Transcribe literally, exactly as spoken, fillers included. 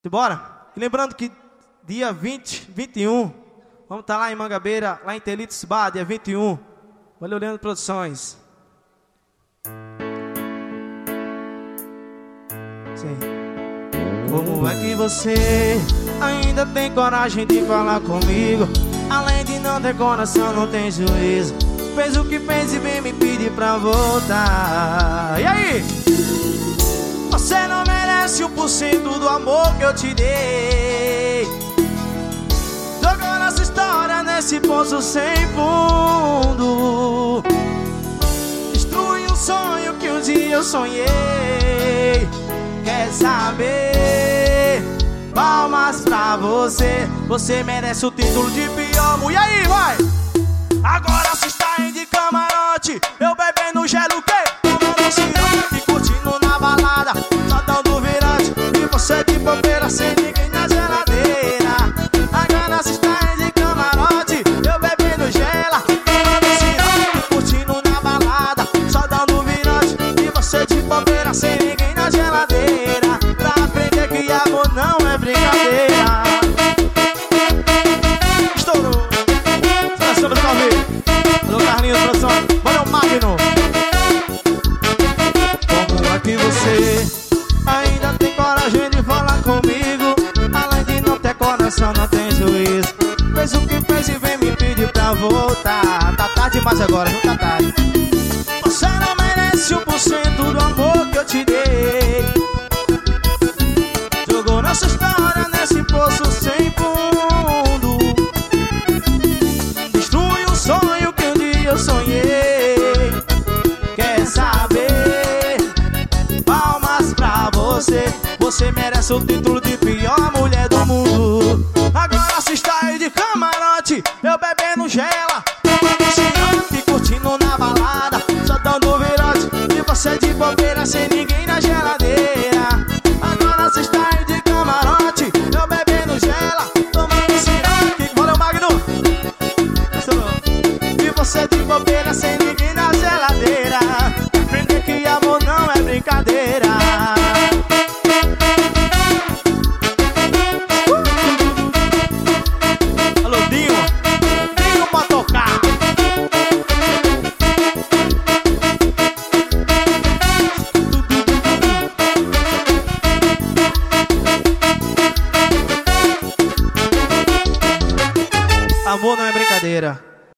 Simbora? E lembrando que dia vinte, vinte e um, vamos estar lá em Mangabeira, lá em Telitos Bar, dia vinte e um. Valeu, Leandro Produções. Sim. Como é que você ainda tem coragem de falar comigo? Além de não ter coração, não tem juízo. Fez o que fez e vem me pedir pra voltar. E aí? Você não merece um por cento do amor que eu te dei. Jogou nossa história nesse poço sem fundo. Destrui um sonho que um dia eu sonhei. Quer saber? Palmas pra você. Você merece o título de pior. E aí, vai! Agora se está aí de camarote, eu bebendo gelo o quê? Tomando cirote, curtindo na balada, só dando virante. E você de bobeira sem ninguém na geladeira. Agora se está aí de camarote, eu bebendo gela, tomando cirote, curtindo na balada, só dando virante. E você de bobeira sem ninguém na geladeira. Pra aprender que amor não é brincadeira. Estourou. Alô, Carlinhos Produções, olha o Magno. Como é que você ainda tem coragem de falar comigo? Além de não ter coração, não tem juízo. Fez o que fez e vem me pedir pra voltar. Tá tarde demais agora, não tá tarde. Você não merece um por cento do amor que eu te dei. Jogou nossa história nesse poço sem fundo. Destrui um sonho que um dia eu sonhei. Quer saber? Palmas pra você. Você merece o título de pior mulher do mundo. Agora se está aí de camarote, eu bebendo gela, tomando cirote, curtindo na balada, só dando virote. E você de bobeira sem ninguém na geladeira. Agora se está aí de camarote, eu bebendo gela, tomando cirote. Valeu, Magno. E você de bobeira sem ninguém